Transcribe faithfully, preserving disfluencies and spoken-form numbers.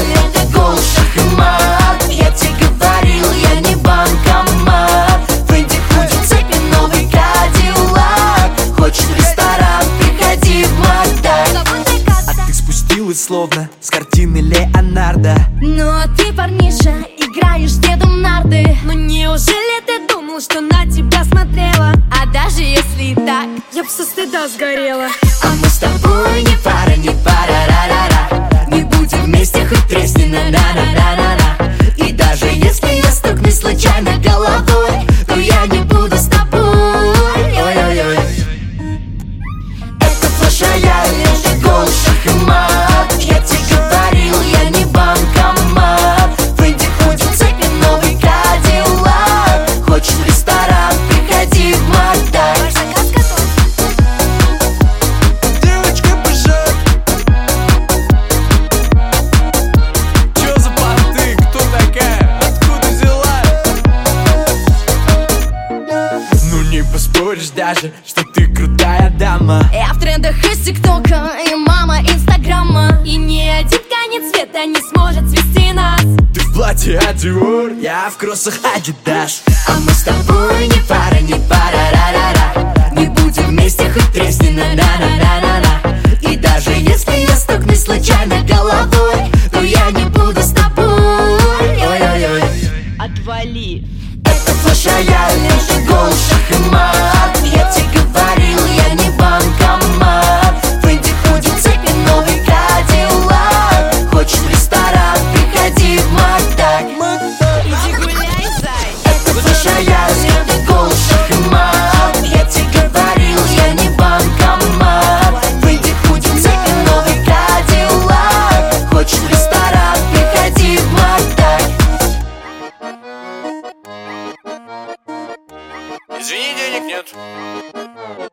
это гол, шах и мат. Я тебе говорил, я не банкомат. Фэнди, худи, цепи, новый Кадиллак. Хочешь в ресторан, приходи в Макдак. А ты спустилась словно с картины Леонардо. Ну а ты, парниша, играешь с дедом нарды. Ну неужели ты думал, что на тебя смотрела? А даже если и так, я б со стыда сгорела. А мы с тобой не пара, не пара, ра-ра-ра. Не будем вместе, хоть тресни, на-на-на-на-на-на. И даже если я стукнусь случайно головой, то я не буду с тобой. Ой-ой-ой. Это флеш рояль, это гол, шах и мат. Я тебе говорил, я не банкомат. Фэнди, худи, цепи, новый Кадиллак. Хочешь в ресторан, приходи в Макдак. Девочка, пожалуй. Чё за понты? Кто такая? Откуда взялась? Ну не поспоришь даже, что ты крутая дама. Я в трендах из ТикТока и мама Инстаграма. И ни один конец света не сможет свести нас. Ты в платье от Dior, я в кроссах Adidas. А мы с тобой не пара, не пара, ра-ра-ра. Не будем вместе, хоть тресни, на-на-на-на-на-на. И даже если я стукнусь случайно головой, то я не буду с тобой. Ой-ой-ой. Отвали. Это флеш рояль, это гол, шах и мат. Я тебе говорил, я не банкомат. Фэнди, худи, цепи, новый Кадиллак. Хочешь в ресторан, приходи в Макдак. Иди гуляй, зай. Это флеш рояль, это гол, шах и мат. Я тебе говорил, я не банкомат. Фэнди, худи, цепи, новый Кадиллак. Хочешь в ресторан, приходи в Макдак. Извини, денег нет.